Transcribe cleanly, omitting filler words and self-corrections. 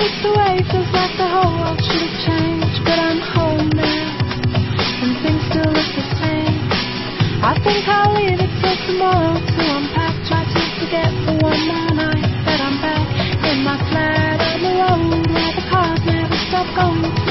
weeks away feels like the whole world should have changed, but I'm home now, and things still look the same. I think I'll leave it till tomorrow to unpack, try to forget for one more night that I'm back in my flat on the road where the cars never stop going.